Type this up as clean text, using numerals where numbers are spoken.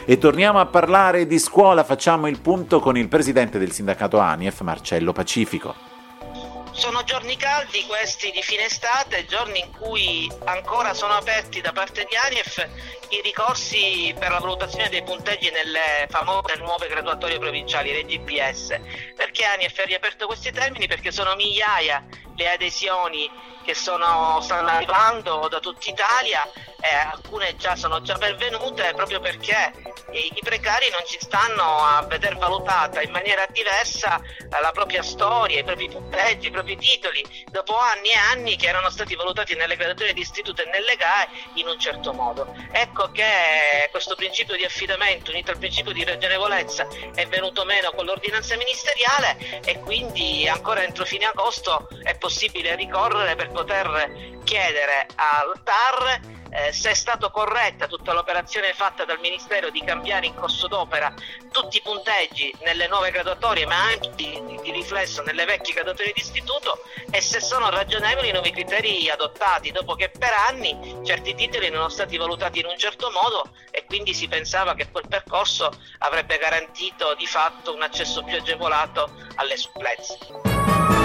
E torniamo a parlare di scuola, facciamo il punto con il presidente del sindacato ANIEF, Marcello Pacifico. Sono giorni caldi questi di fine estate, giorni in cui ancora sono aperti da parte di ANIEF i ricorsi per la valutazione dei punteggi nelle famose nuove graduatorie provinciali, le GPS. Perché ANIEF ha riaperto questi termini? Perché sono migliaia le adesioni che stanno arrivando da tutta Italia, alcune sono già pervenute proprio perché i precari non ci stanno a veder valutata in maniera diversa la propria storia, i propri punteggi, i propri titoli, dopo anni e anni che erano stati valutati nelle graduatorie di istituto e nelle GAE in un certo modo. Ecco che questo principio di affidamento unito al principio di ragionevolezza è venuto meno con l'ordinanza ministeriale e quindi ancora entro fine agosto è possibile ricorrere per poter chiedere al TAR se è stato corretta tutta l'operazione fatta dal Ministero di cambiare in corso d'opera tutti i punteggi nelle nuove graduatorie, ma anche di riflesso nelle vecchie graduatorie di istituto, e se sono ragionevoli i nuovi criteri adottati, dopo che per anni certi titoli non sono stati valutati in un certo modo e quindi si pensava che quel percorso avrebbe garantito di fatto un accesso più agevolato alle supplenze.